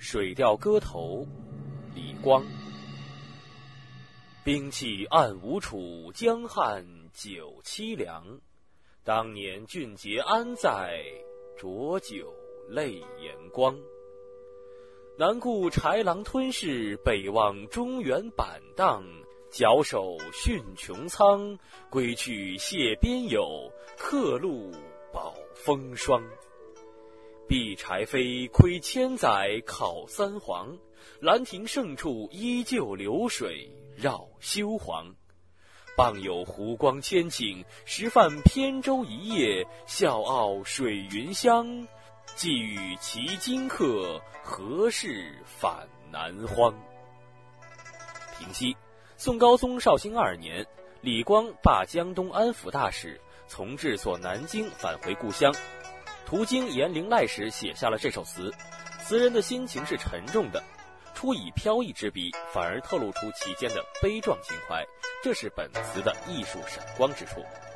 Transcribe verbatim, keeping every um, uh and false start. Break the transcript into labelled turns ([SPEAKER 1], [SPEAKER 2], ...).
[SPEAKER 1] 水调歌头》李光。兵器暗无处，江汉久凄凉。当年俊杰安在，浊酒泪眼光。南顾豺狼吞噬，北望中原板荡。矫首训穹苍，归去谢边友，客路饱风霜。避柴扉窥千载，考三皇。兰亭胜处依旧流水绕修黄。傍有湖光千顷，时泛扁舟一叶，笑傲水云乡。寄与其荆客，何事返南荒。平西，宋高宗绍兴二年，李光罢江东安抚大使，从治所南京返回故乡。途经延陵赖时写下了这首词，词人的心情是沉重的，初以飘逸之笔，反而透露出其间的悲壮情怀，这是本词的艺术闪光之处。